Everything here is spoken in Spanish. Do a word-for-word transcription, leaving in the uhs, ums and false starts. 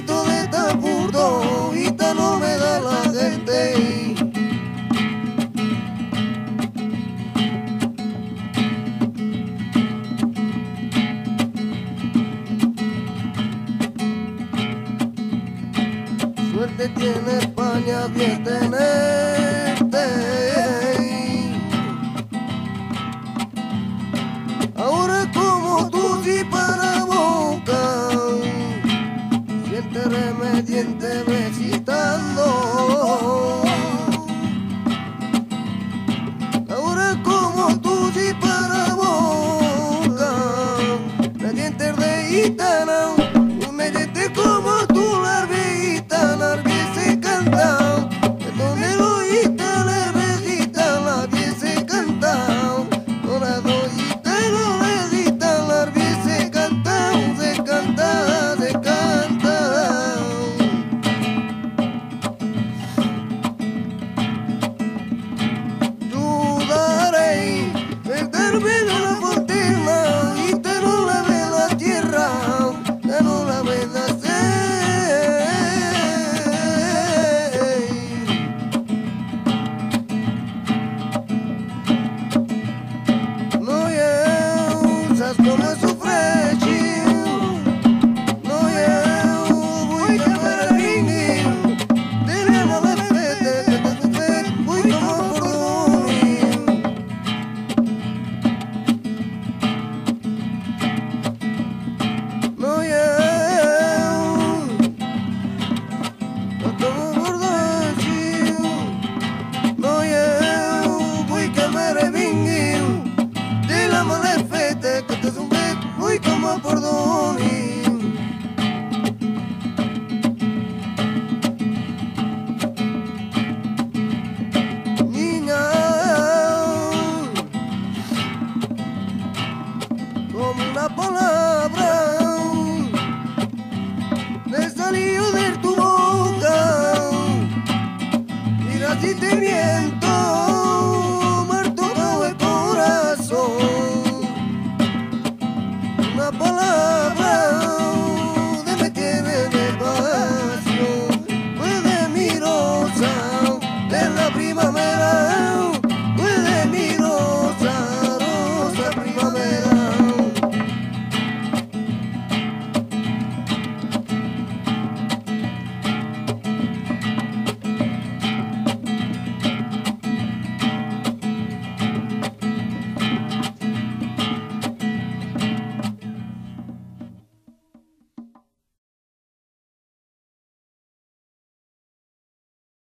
poquito de tapurdo, ahorita no me da la gente. Suerte tiene España, bien tenerte. Ahora como tú sí para boca, siente remediente recitando. Ahora como tú sí para boca, la diente de gitana, un mediante como tú la gitana, la se canta, de donde lo oíste la recita, la se canta, no la doy. Como sufre no yo voy a ver dile no me fete, voy como por dormir. No yo como por dormir. No yo voy a ver dile no me fete, voy como por dormir. Niña, como una pola